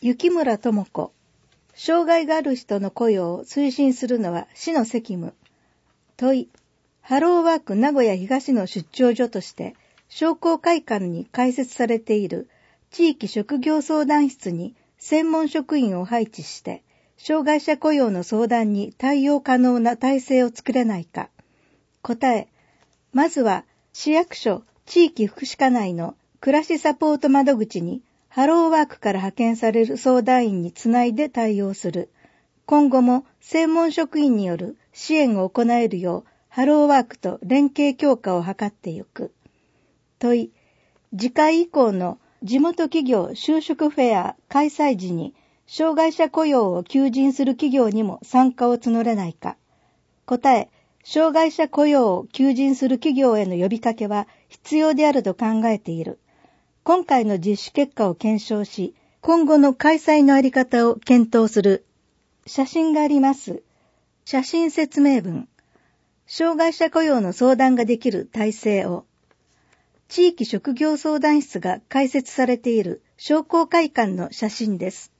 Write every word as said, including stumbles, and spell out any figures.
雪村智子。障害がある人の雇用を推進するのは市の責務。問い。ハローワーク名古屋東の出張所として商工会館に開設されている地域職業相談室に専門職員を配置して障害者雇用の相談に対応可能な体制を作れないか。答え。まずは市役所地域福祉課内の暮らしサポート窓口にハローワークから派遣される相談員につないで対応する。今後も専門職員による支援を行えるようハローワークと連携強化を図ってゆく。問い。次回以降の地元企業就職フェア開催時に障害者雇用を求人する企業にも参加を募れないか。答え。障害者雇用を求人する企業への呼びかけは必要であると考えている。今回の実施結果を検証し、今後の開催のあり方を検討する。写真があります。写真説明文。障害者雇用の相談ができる体制を。地域職業相談室が開設されている商工会館の写真です。